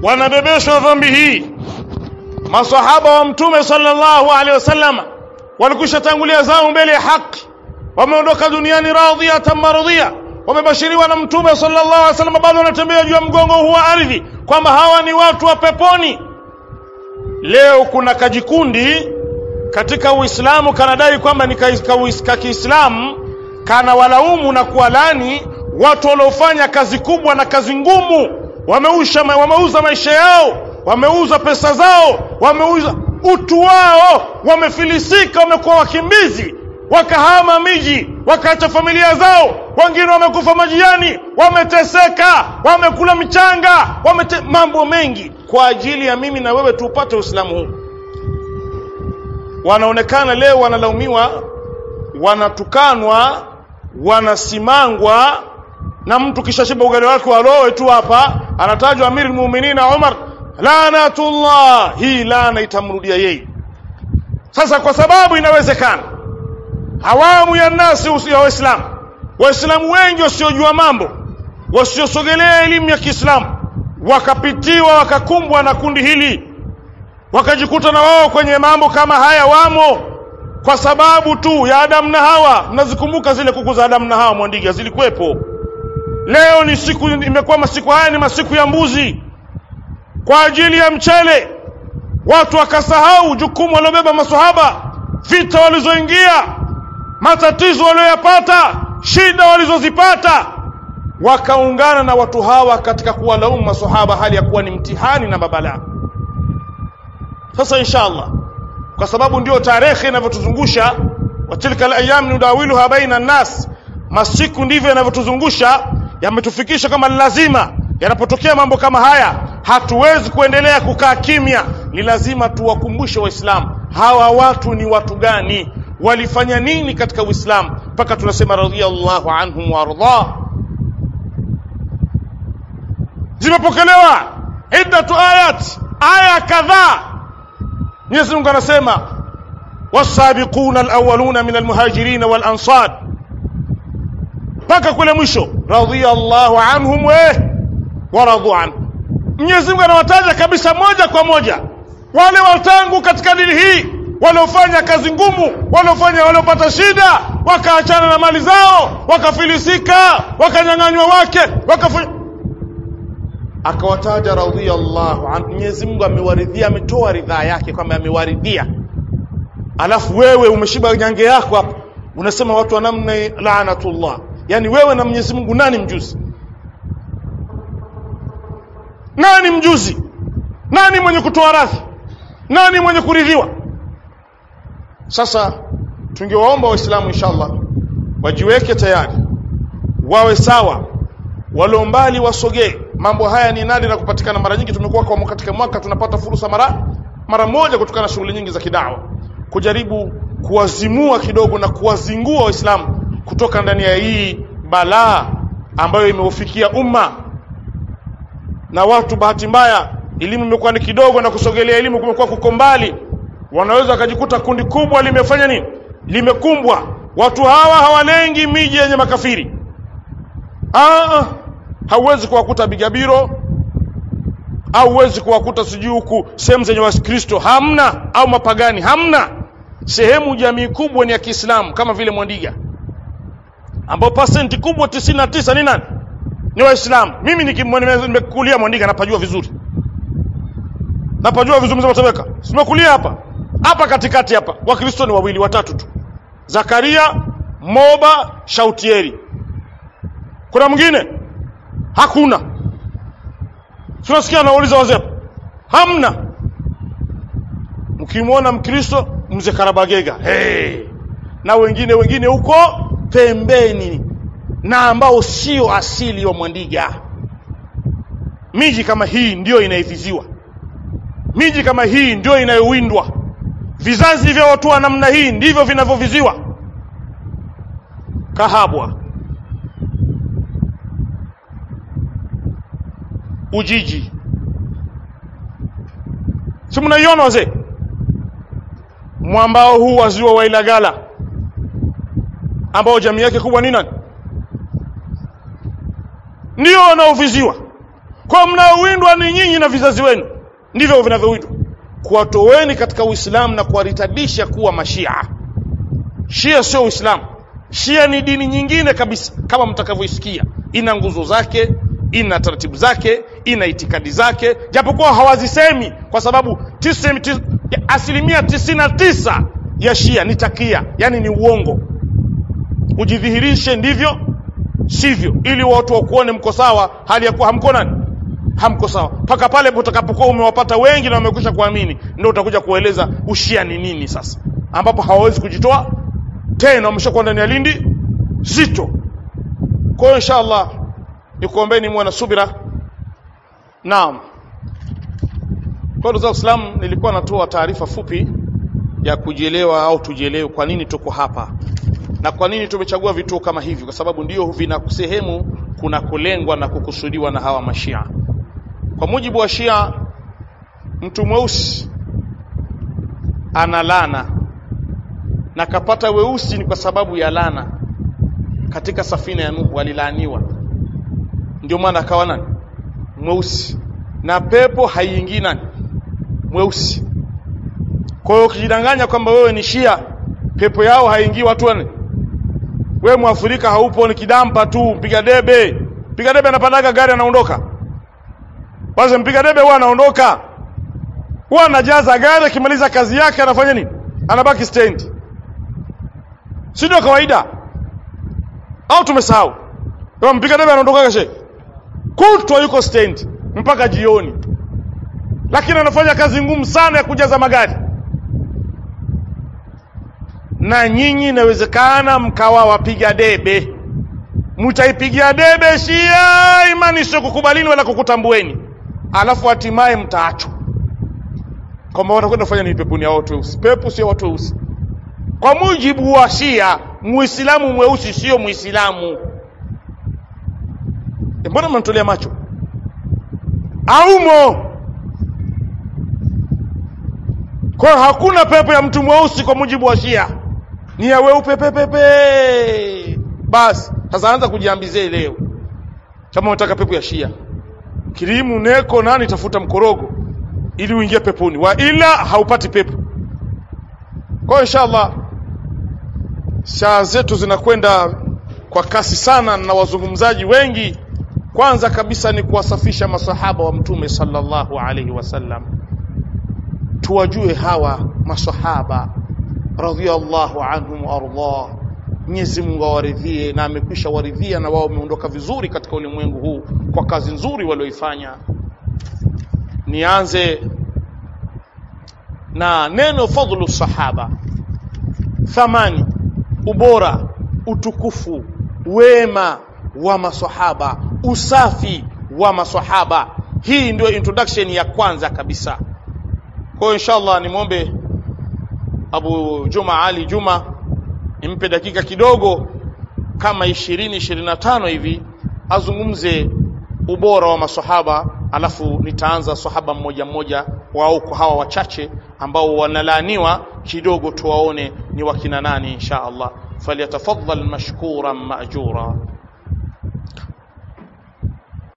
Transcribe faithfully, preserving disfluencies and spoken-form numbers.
wanabebeshwa dhambi hii. Masahaba wa Mtume sallallahu alaihi wasallam walikwisha tangulia zao mbele ya haki, wameondoka duniani radhiyatan maradhiya, wamebashiriwa na Mtume sallallahu alaihi wasallam, bado wanatembea juu ya mgongo huu wa ardhi kwamba hawa ni watu wa peponi. Leo kuna kajikundi katika Uislamu kanadai kwamba ni ka Kiislamu, kana walaumu na kualani watu waliofanya kazi kubwa na kazi ngumu, wameusha wameuza maisha yao, wameuza pesa zao, wameuza utu wao, wamefilisika, wamekuwa wakimbizi, wakahama miji, wakaacha familia zao, wengine wamekufa majiani, wameteseka, wamekula michanga, wamete... mambo mengi kwa ajili ya mimi na wewe tupate Uislamu huu. Wanaonekana leo wanalaumiwa, wanatukanwa, wanasimangwa, na mtu kishashiba ugali wake waloe tu hapa anatajwa Amirul Mu'minin Umar, laanatullah, hii laana itamrudia yeye. Sasa kwa sababu inawezekana awamu ya nasi ya Waislamu, Waislamu wengi wasiojua mambo, wasiosogelea elimu ya Kiislamu, wakapitiwa wakakumbwa na kundi hili, wakajikuta na wao kwenye mambo kama haya wamo, kwa sababu tu ya Adam na Hawa. Mnazikumbuka zile kuku za Adam na Hawa Mwandiga zilikuwepo. Leo ni siku, imekuwa masiku haya ni masiku ya mbuzi kwa ajili ya mchele. Watu wakasahau jukumu walobeba maswahaba, vita walizoingia, matatizo walioyapata, shida walizozipata, wakaungana na watu hawa katika kuwalaumu maswahaba, hali ya kuwa ni mtihani na babala. Sasa inshallah, kwa sababu ndio tarehe inavyotuzungusha, wa tilka al-ayyam nudawiluha baina an-nas, masiku ndivyo yanavyotuzungusha, yametufikisha kama lazima yanapotokea mambo kama haya hatuwezi kuendelea kukaa kimya. Ni lazima tuwakumbushe Waislamu hawa watu ni watu gani, walifanya nini katika Uislamu mpaka tunasema radhiyallahu anhum wa arda. Zimepokelewa iddatu ayat, aya kadhaa. Mwenyezi Mungu anasema wasabiquna alawwaluna min almuhajirin wal ansar, mpaka kule mwisho radhiyallahu anhum wa radu an. Mwenyezi Mungu anawataja kabisa moja kwa moja wale watangu katika dini hii, waliofanya kazi ngumu, waliofanya waliopata shida, wakaachana na mali zao, wakafilisika, wakanyang'anywa wake, wakafanya, akawataja radhiyallahu an. Mwenyezi Mungu amewaridhia, ametoa ridhaa yake kwamba amewaridhia. Alafu wewe umeshiba nyange yako hapa unasema watu wa namna laanatullah. Yani wewe na Mwenyezi Mungu nani mjuzi? Nani mjuzi? Nani mwenye kutoa radhi? Nani mwenye kuridhiwa? Sasa tungewaomba Waislamu inshallah wajiweke tayari, wawe sawa, walio mbali wasogee. Mambo haya ni nadra kupatikana. Mara nyingi tumekuwa kwa katika mwaka tunapata fursa mara mara moja kutokana na shughuli nyingi za kidawa, kujaribu kuwazimua kidogo na kuwazingua Waislamu kutoka ndani ya hii balaa ambayo imeufikia umma. Na watu bahati mbaya elimu imekuwa ni kidogo, na kusogelea elimu kumekuwa kuko mbali. Wanaweza kujikuta kundi kubwa limefanya nini, limekumbwa. Watu hawa hawalengi miji yenye makafiri. Ah, hauwezi kuwakuta Bigabiro, au huwezi kuwakuta sijui huku sehemu zenye Wakristo, hamna, au mapagani, hamna. Sehemu jamii kubwa ni ya Kiislamu kama vile Mwandiga, ambao pasenti kubwa tisini na tisa ni nani? Ni Waislamu. Mimi nimekulia Mwandiga, napajua vizuri. Napajua vizuri mzee. Simekulia hapa. Hapa katikati hapa Wakristo ni wawili watatu tu. Zakaria, Moba, Shautieri. Kuna mwingine? Hakuna. Tunasikia nauliza wazee, hamna. Mkimwona Mkristo mzee Karabagega, hey. Na wengine wengine huko pembeni, na ambao sio asili wa Mwandiga. Miji kama hii ndio inaiviziwa. Miji kama hii ndio inayowindwa. Vizazi vya watu wa namna hii ndivyo vinavyoviziwa. Kahabwa, Ujiji, si mnaiona wazee? Mwambao huu wa ziwa wa Ilagala ambao jamii yake kubwa ni nani? Ndio wanaoviziwa. Kwa mnaowindwa ni nyinyi na vizazi wenu, ndivyo vinavyowindwa. Kuwatoweni katika Uislamu na kuwaritadisha kuwa mashia. Shia sio Uislamu. Shia ni dini nyingine kabisa, kama mtakavyoisikia. Ina nguzo zake, ina taratibu zake, ina itikadi zake, japokuwa hawazisemi, kwa sababu tisi, tisi, asilimia tisini na tisa ya Shia ni takia, yani ni uongo. Ujidhihirishe ndivyo sivyo, ili watu wakuone mko sawa, hali ya kuwa hamko nani, hamko sawa. Paka pale utakapokuwa umewapata wengi na wamekwisha kuamini, ndio utakuja kueleza ushia ni nini sasa, ambapo hawawezi kujitoa tena, wameshakuwa ndani ya lindi zito. Kwa hiyo inshallah nikuombeni muwe na subira. Naam. Kwa ndugu Islam, nilikuwa natoa taarifa fupi ya kujielewa au tujielewe kwa nini tuko hapa na kwa nini tumechagua vituo kama hivi, kwa sababu ndio vina sehemu kuna kulengwa na kukusudiwa na hawa mashia. Kwa mujibu wa Shia, mtu mweusi ana laana, na kapata weusi ni kwa sababu ya laana. Katika safina ya Nuhu walilaaniwa, ndio maana akawa nani, mweusi, na pepo haiingii nani, mweusi. Kwa hiyo ukijidanganya kwamba wewe ni Shia, pepo yao haingii watu wane, wewe Mwafrika haupo, ni kidampa tu, mpiga debe. Mpiga debe anapandaga gari anaondoka. Wazo mpiga debe huwa anaondoka, huwa anajaza gari, akimaliza kazi yake anafanya nini, anabaki stand. Si ndio kawaida? Au tumesahau? Kama mpiga debe anaondoka kashe, kutwa yuko stand mpaka jioni, lakini anafanya kazi ngumu sana ya kujaza magari. Na nyinyi inawezekana mkawa wapiga debe, mtaipigia debe Shia, imani sio kukubalini wala kukutambueni, alafu hatimaye mtaachwa kama wanakwenda kufanya ni peponi ya watu weusi. Pepo sio watu weusi. Kwa mujibu wa Shia, Muislamu mweusi sio Muislamu. E, mbona mnatolea macho? Aumo. Kwa hakuna pepo ya mtu mweusi kwa mujibu wa Shia, ni ya weupe pepepe. Basi sasa anza kujiambizea leo kama unataka pepo ya Shia. Kirimu neko nani, tafuta mkorogo ili uingie peponi, wa ila haupati pepo. Kwa inshallah saa zetu zinakwenda kwa kasi sana na wazungumzaji wengi. Kwanza kabisa ni kuwasafisha masahaba wa Mtume sallallahu alaihi wasallam. Tuwajue hawa masahaba radhiyallahu anhum arda, Mwenyezi Mungu awaridhie, na amekwisha waridhia, na wao wameondoka vizuri katika ulimwengu huu kwa kazi nzuri walioifanya. Nianze na neno fadhlu sahaba, thamani, ubora, utukufu, wema wa masahaba, usafi wa masahaba. Hii ndio introduction ya kwanza kabisa. Kwa inshallah nimuombe Abu Juma Ali Juma nimpe dakika kidogo kama ishirini ishirini na tano hivi azungumze ubora wa masahaba, alafu nitaanza sahaba mmoja mmoja wao hawa wachache ambao wanalaaniwa kidogo, tuwaone ni wakina nani insha Allah. Falyatafaddal mashkuran ma'jura.